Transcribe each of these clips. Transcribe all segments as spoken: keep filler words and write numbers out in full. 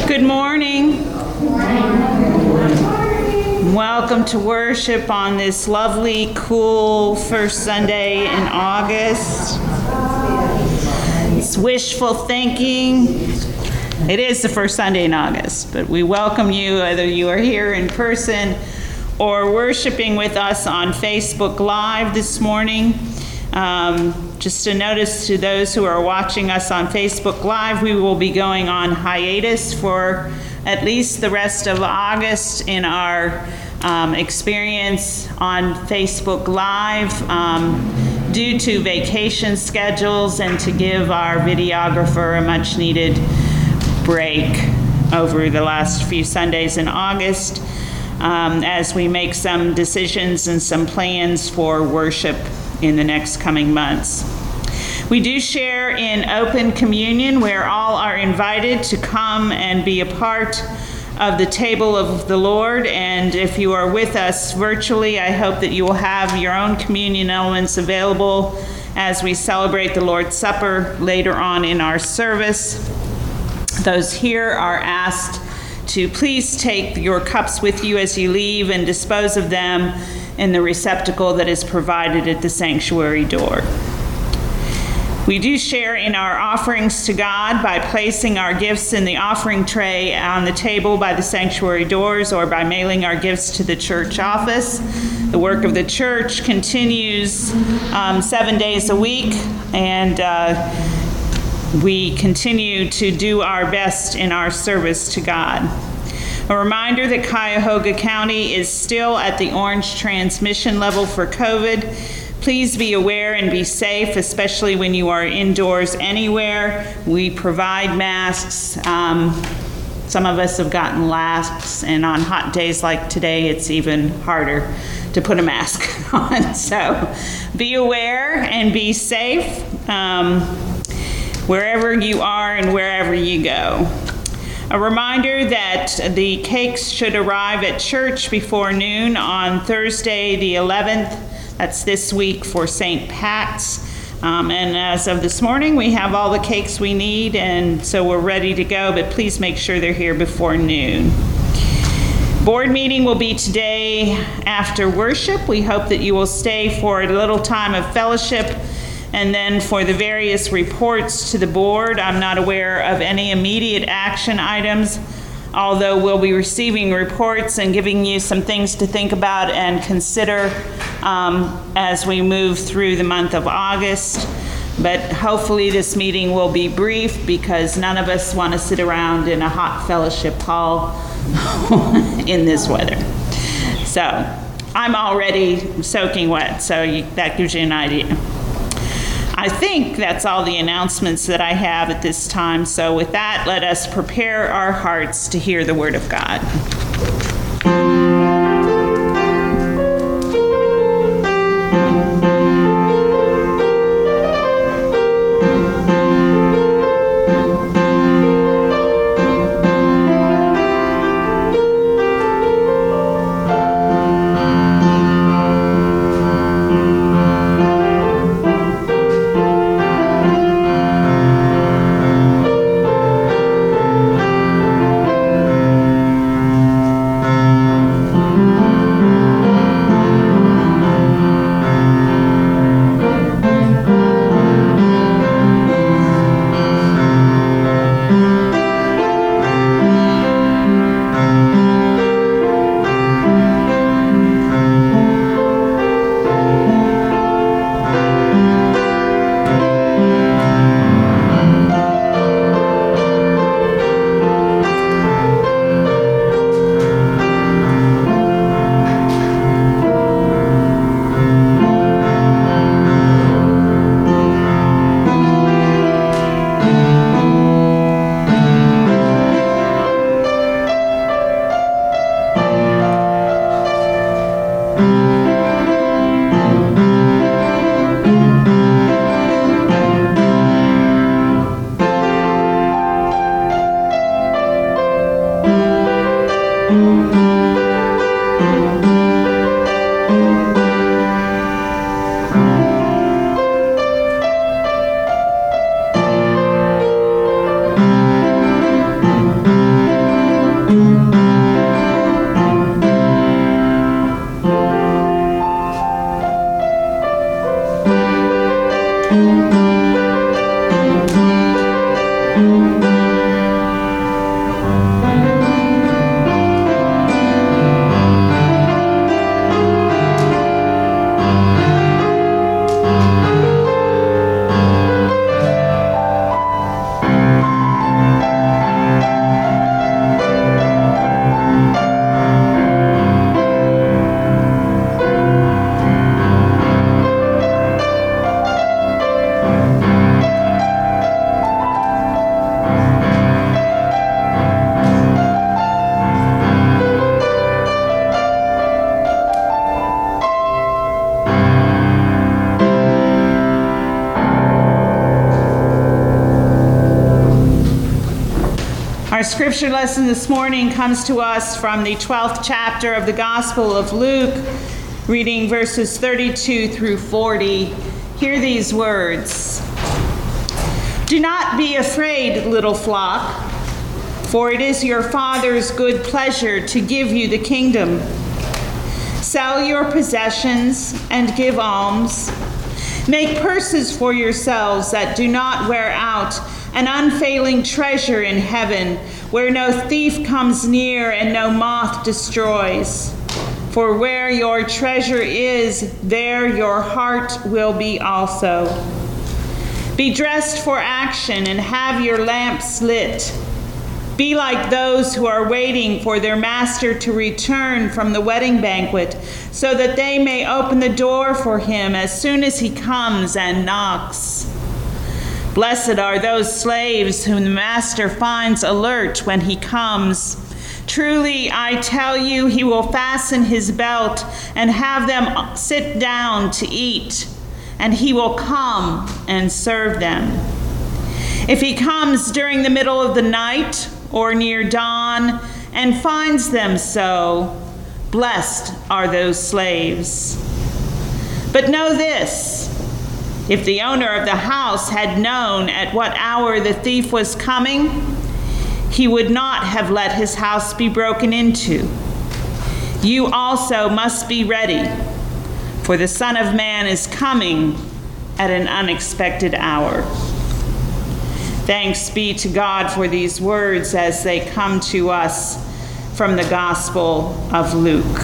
Good morning. Welcome to worship on this lovely, cool first Sunday in August. It's wishful thinking. It is the first Sunday in August, but we welcome you whether you are here in person or worshiping with us on Facebook Live this morning. Um, just a notice to those who are watching us on Facebook Live, we will be going on hiatus for at least the rest of August in our um, experience on Facebook Live um, due to vacation schedules and to give our videographer a much needed break over the last few Sundays in August um, as we make some decisions and some plans for worship in the next coming months. We do share in open communion where all are invited to come and be a part of the table of the Lord. And if you are with us virtually, I hope that you will have your own communion elements available as we celebrate the Lord's Supper later on in our service. Those here are asked to please take your cups with you as you leave and dispose of them in the receptacle that is provided at the sanctuary door. We do share in our offerings to God by placing our gifts in the offering tray on the table by the sanctuary doors or by mailing our gifts to the church office. The work of the church continues um, seven days a week, and uh, we continue to do our best in our service to God. A reminder that Cuyahoga County is still at the orange transmission level for COVID. Please be aware and be safe, especially when you are indoors anywhere. We provide masks. Um, some of us have gotten lax, and on hot days like today, it's even harder to put a mask on. So be aware and be safe um, wherever you are and wherever you go. A reminder that the cakes should arrive at church before noon on Thursday the eleventh. That's this week for Saint Pat's. Um, and as of this morning, we have all the cakes we need, and so we're ready to go, but please make sure they're here before noon. Board meeting will be today after worship. We hope that you will stay for a little time of fellowship and then for the various reports to the board. I'm not aware of any immediate action items, although we'll be receiving reports and giving you some things to think about and consider um, as we move through the month of August. But hopefully this meeting will be brief because none of us want to sit around in a hot fellowship hall in this weather. So I'm already soaking wet, so you, that gives you an idea. I think that's all the announcements that I have at this time. So with that, let us prepare our hearts to hear the word of God. scripture lesson this morning comes to us from the twelfth chapter of the Gospel of Luke, reading verses thirty-two through forty. Hear these words. Do not be afraid, little flock, for it is your Father's good pleasure to give you the kingdom. Sell your possessions and give alms. Make purses for yourselves that do not wear out, an unfailing treasure in heaven, where no thief comes near and no moth destroys. For where your treasure is, there your heart will be also. Be dressed for action and have your lamps lit. Be like those who are waiting for their master to return from the wedding banquet, so that they may open the door for him as soon as he comes and knocks. Blessed are those slaves whom the master finds alert when he comes. Truly, I tell you, he will fasten his belt and have them sit down to eat, and he will come and serve them. If he comes during the middle of the night or near dawn and finds them so, blessed are those slaves. But know this, if the owner of the house had known at what hour the thief was coming, he would not have let his house be broken into. You also must be ready, for the Son of Man is coming at an unexpected hour. Thanks be to God for these words as they come to us from the Gospel of Luke.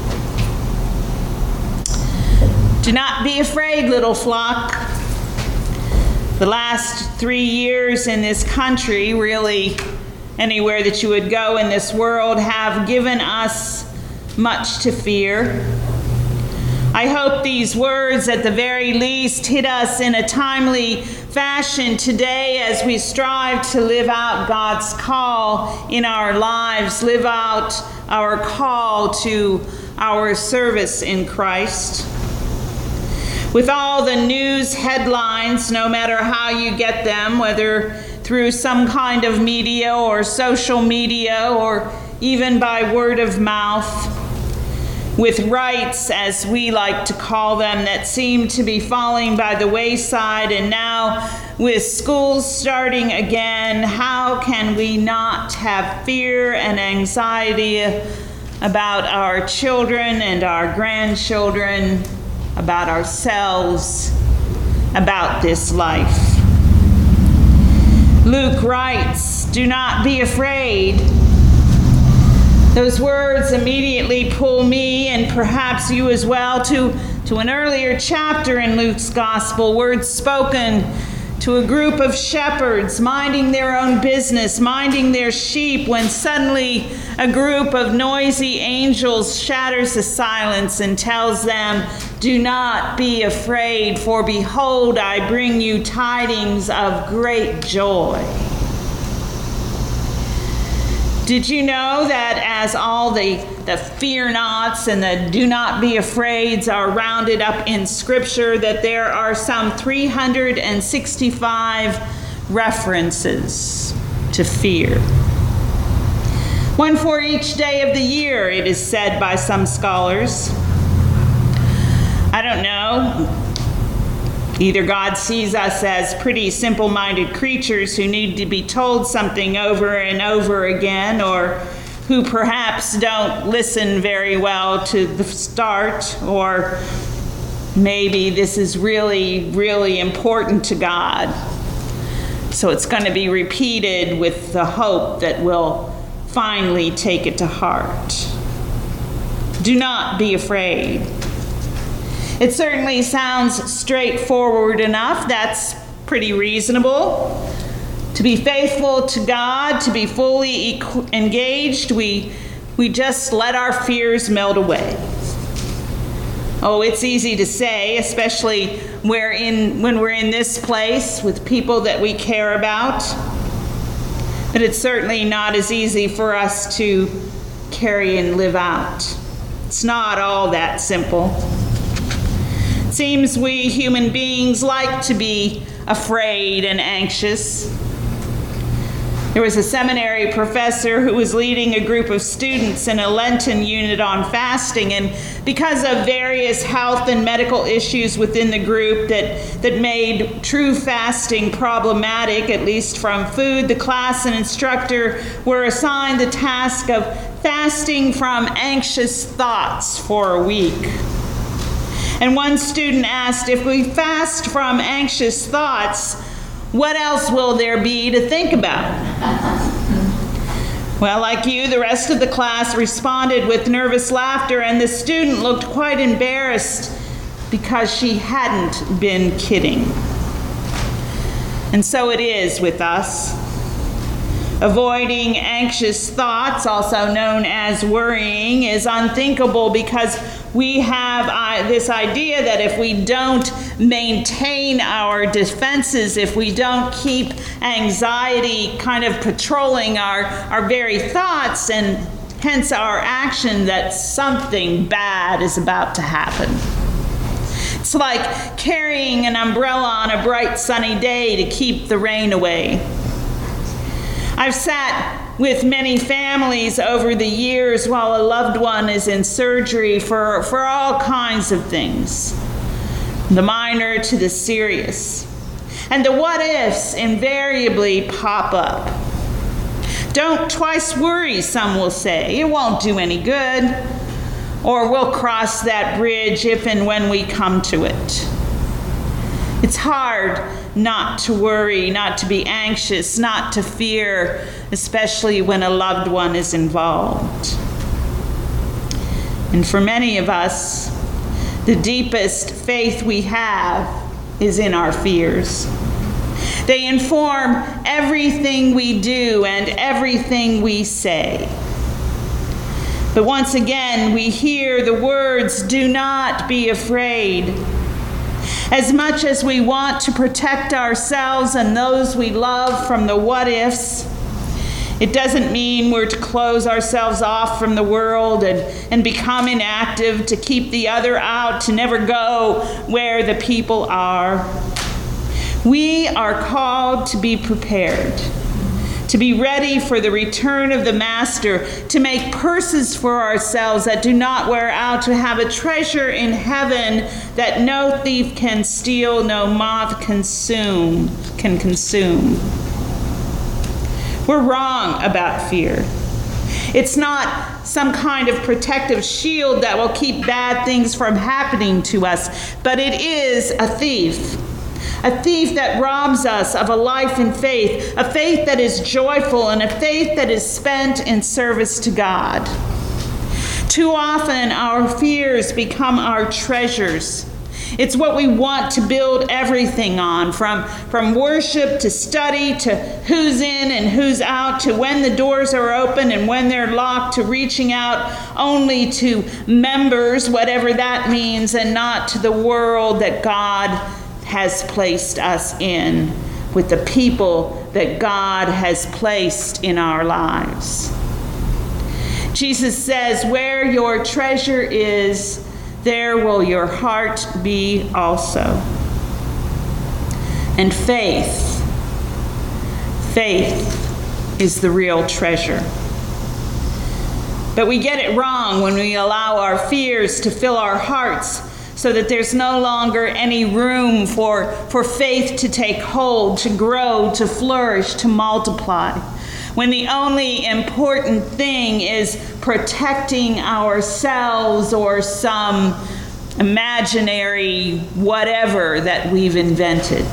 Do not be afraid, little flock. The last three years in this country, really anywhere that you would go in this world, have given us much to fear. I hope these words at the very least hit us in a timely fashion today as we strive to live out God's call in our lives, live out our call to our service in Christ. With all the news headlines, no matter how you get them, whether through some kind of media or social media or even by word of mouth, with rights, as we like to call them, that seem to be falling by the wayside, and now with schools starting again, how can we not have fear and anxiety about our children and our grandchildren, about ourselves, about this life? Luke writes, do not be afraid. Those words immediately pull me, and perhaps you as well, to, to an earlier chapter in Luke's gospel, words spoken to a group of shepherds minding their own business, minding their sheep, when suddenly a group of noisy angels shatters the silence and tells them, do not be afraid, for behold, I bring you tidings of great joy. Did you know that as all the, the fear nots and the do not be afraids are rounded up in Scripture, that there are some three hundred sixty-five references to fear? One for each day of the year, it is said by some scholars. I don't know. Either God sees us as pretty simple-minded creatures who need to be told something over and over again, or who perhaps don't listen very well to the start, or maybe this is really, really important to God. So it's going to be repeated with the hope that we'll finally take it to heart. Do not be afraid. It certainly sounds straightforward enough. That's pretty reasonable. To be faithful to God, to be fully engaged, we, we just let our fears melt away. Oh, it's easy to say, especially we're in, when we're in this place with people that we care about. But it's certainly not as easy for us to carry and live out. It's not all that simple. Seems we human beings like to be afraid and anxious. There was a seminary professor who was leading a group of students in a Lenten unit on fasting, and because of various health and medical issues within the group that, that made true fasting problematic, at least from food, the class and instructor were assigned the task of fasting from anxious thoughts for a week. And one student asked, if we fast from anxious thoughts, what else will there be to think about? Well, like you, the rest of the class responded with nervous laughter, and the student looked quite embarrassed because she hadn't been kidding. And so it is with us. Avoiding anxious thoughts, also known as worrying, is unthinkable because we have uh, this idea that if we don't maintain our defenses, if we don't keep anxiety kind of patrolling our, our very thoughts and hence our action, that something bad is about to happen. It's like carrying an umbrella on a bright sunny day to keep the rain away. I've sat with many families over the years while a loved one is in surgery for, for all kinds of things, the minor to the serious. And the what-ifs invariably pop up. Don't twice worry, some will say. It won't do any good. Or we'll cross that bridge if and when we come to it. It's hard not to worry, not to be anxious, not to fear, especially when a loved one is involved. And for many of us, the deepest faith we have is in our fears. They inform everything we do and everything we say. But once again, we hear the words, "Do not be afraid." As much as we want to protect ourselves and those we love from the what-ifs, it doesn't mean we're to close ourselves off from the world and, and become inactive, to keep the other out, to never go where the people are. We are called to be prepared, to be ready for the return of the Master, to make purses for ourselves that do not wear out, to have a treasure in heaven that no thief can steal, no moth consume, can consume. We're wrong about fear. It's not some kind of protective shield that will keep bad things from happening to us, but it is a thief. A thief that robs us of a life in faith, a faith that is joyful and a faith that is spent in service to God. Too often our fears become our treasures. It's what we want to build everything on, from, from worship to study to who's in and who's out, to when the doors are open and when they're locked, to reaching out only to members, whatever that means, and not to the world that God has placed us in, with the people that God has placed in our lives. Jesus says, where your treasure is, there will your heart be also. And faith, faith is the real treasure. But we get it wrong when we allow our fears to fill our hearts, so that there's no longer any room for, for faith to take hold, to grow, to flourish, to multiply. When the only important thing is protecting ourselves or some imaginary whatever that we've invented.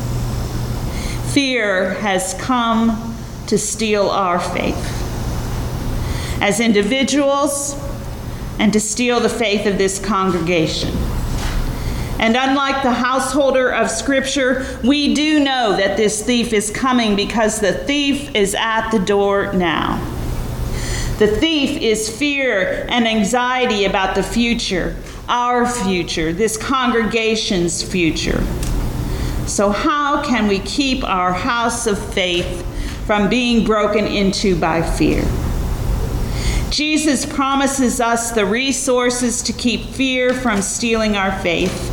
Fear has come to steal our faith as individuals and to steal the faith of this congregation. And unlike the householder of Scripture, we do know that this thief is coming, because the thief is at the door now. The thief is fear and anxiety about the future, our future, this congregation's future. So how can we keep our house of faith from being broken into by fear? Jesus promises us the resources to keep fear from stealing our faith.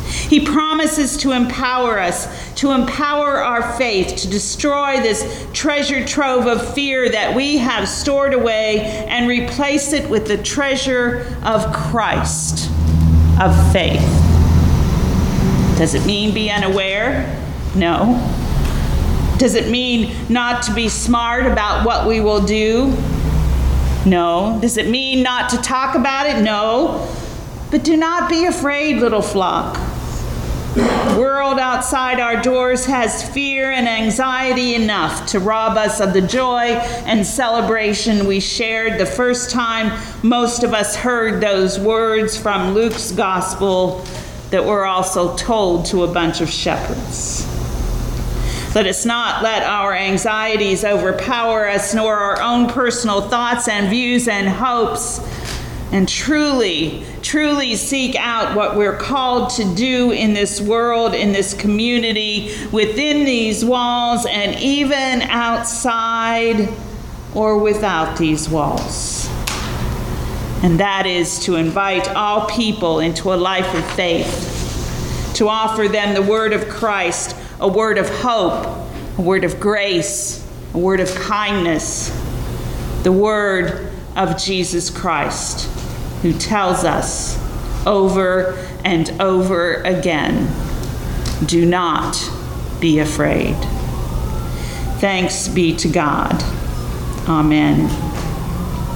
He promises to empower us, to empower our faith, to destroy this treasure trove of fear that we have stored away and replace it with the treasure of Christ, of faith. Does it mean be unaware? No. Does it mean not to be smart about what we will do? No. Does it mean not to talk about it? No. But do not be afraid, little flock. The world outside our doors has fear and anxiety enough to rob us of the joy and celebration we shared the first time most of us heard those words from Luke's gospel that were also told to a bunch of shepherds. Let us not let our anxieties overpower us, nor our own personal thoughts and views and hopes, and truly, truly seek out what we're called to do in this world, in this community, within these walls, and even outside or without these walls. And that is to invite all people into a life of faith, to offer them the word of Christ, a word of hope, a word of grace, a word of kindness, the word of Jesus Christ, who tells us over and over again, do not be afraid. Thanks be to God. Amen.